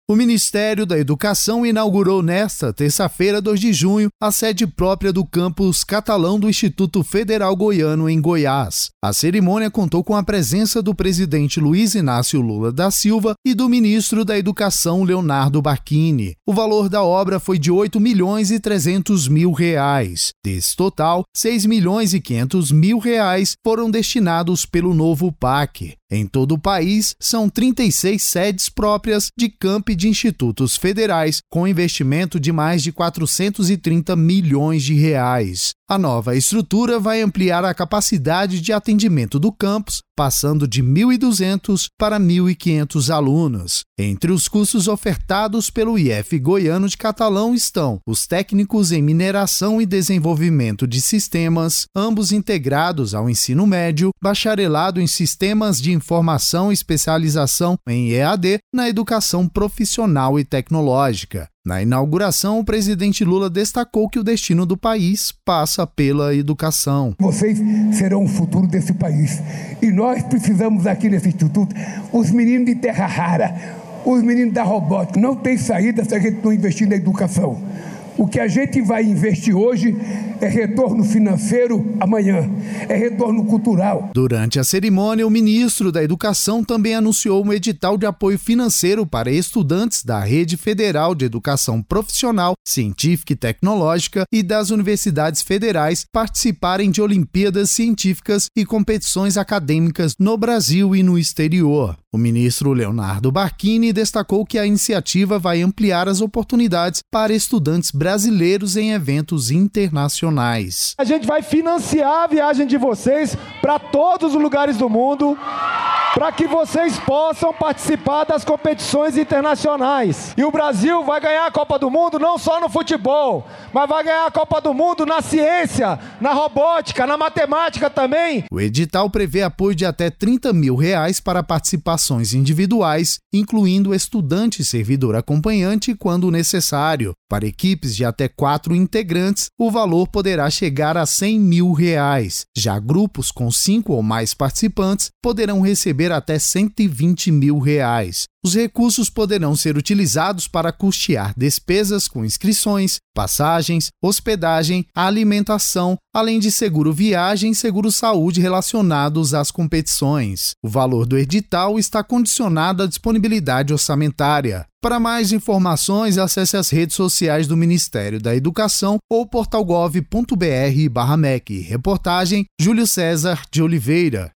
O Ministério da Educação inaugurou nesta terça-feira, 2 de junho, a sede própria do campus Catalão do Instituto Federal Goiano, em Goiás. A cerimônia contou com a presença do presidente Luiz Inácio Lula da Silva e do ministro da Educação, Leonardo Barquini. O valor da obra foi de R$ 8.300.000. Desse total, R$ 6.500.000 foram destinados pelo novo PAC. Em todo o país, são 36 sedes próprias de campi de institutos federais, com investimento de mais de R$ 430 milhões. A nova estrutura vai ampliar a capacidade de atendimento do campus, passando de 1.200 para 1.500 alunos. Entre os cursos ofertados pelo IF Goiano de Catalão estão os técnicos em mineração e desenvolvimento de sistemas, ambos integrados ao ensino médio, bacharelado em sistemas de informação e especialização em EAD na educação profissional e tecnológica. Na inauguração, o presidente Lula destacou que o destino do país passa pela educação. Vocês serão o futuro desse país. E nós precisamos aqui nesse instituto, os meninos de terra rara, os meninos da robótica. Não tem saída se a gente não investir na educação. O que a gente vai investir hoje é retorno financeiro amanhã, é retorno cultural. Durante a cerimônia, o ministro da Educação também anunciou um edital de apoio financeiro para estudantes da Rede Federal de Educação Profissional, Científica e Tecnológica e das universidades federais participarem de Olimpíadas Científicas e competições acadêmicas no Brasil e no exterior. O ministro Leonardo Barquini destacou que a iniciativa vai ampliar as oportunidades para estudantes brasileiros em eventos internacionais. A gente vai financiar a viagem de vocês para todos os lugares do mundo, para que vocês possam participar das competições internacionais. E o Brasil vai ganhar a Copa do Mundo não só no futebol, mas vai ganhar a Copa do Mundo na ciência, na robótica, na matemática também. O edital prevê apoio de até R$ 30 mil para participações individuais, incluindo estudante e servidor acompanhante quando necessário. Para equipes de até 4 integrantes, o valor poderá chegar a R$ 100 mil. Já grupos com 5 ou mais participantes poderão receber até R$ 120 mil. Os recursos poderão ser utilizados para custear despesas com inscrições, passagens, hospedagem, alimentação, além de seguro viagem e seguro saúde relacionados às competições. O valor do edital está condicionado à disponibilidade orçamentária. Para mais informações, acesse as redes sociais do Ministério da Educação ou portalgov.br/mec. Reportagem Júlio César de Oliveira.